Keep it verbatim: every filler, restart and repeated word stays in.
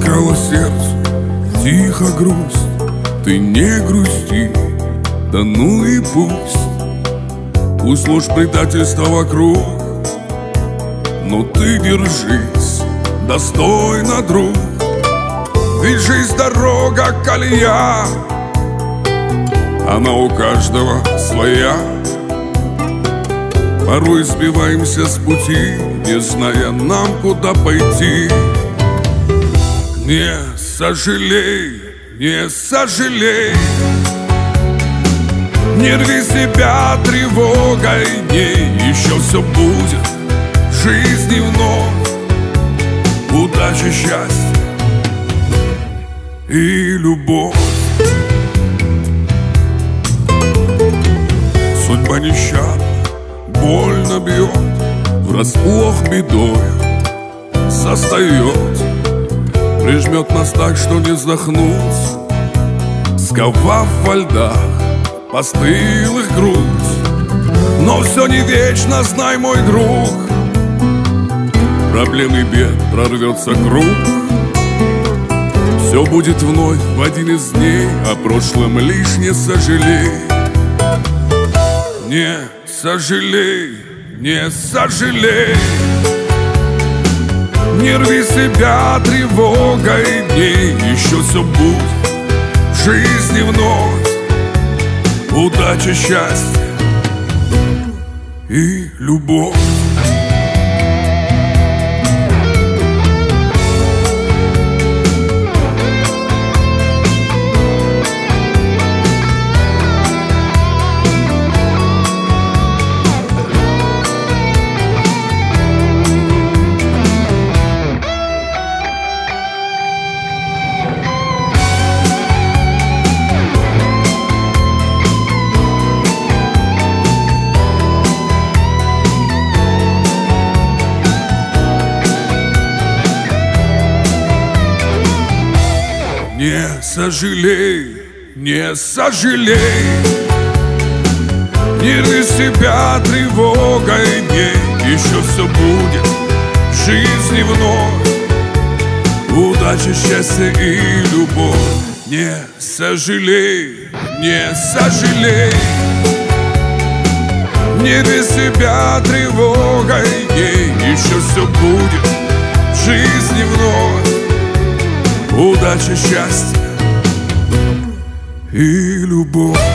Ласкала сердцу, тихо грусть. Ты не грусти, да ну и пусть. Пусть ложь предательства вокруг, но ты держись достойно, друг. Ведь жизнь дорога, колея, она у каждого своя. Порой сбиваемся с пути, не зная нам, куда пойти. Не сожалей, не сожалей, не рви себя тревогой дней. Еще все будет в жизни вновь. Удача, счастье и любовь. Судьба нещадна, больно бьет, врасплох бедою застает. Прижмет нас так, что не вздохнуть, сковав во льдах постылых грудь. Но все не вечно, знай, мой друг, проблем и бед прорвется круг. Все будет вновь в один из дней, о прошлом лишь не сожалей. Не сожалей, не сожалей, не рви себя тревогой дней. Еще все будет в жизни вновь. Удача, счастье и любовь. Не сожалей, не сожалей, не рви себя тревогой дней. Еще все будет в жизни вновь. Удача, счастье и любовь. Не сожалей, не сожалей, не рви себя тревогой дней. Еще все будет в жизни вновь. Удача, счастье и любовь.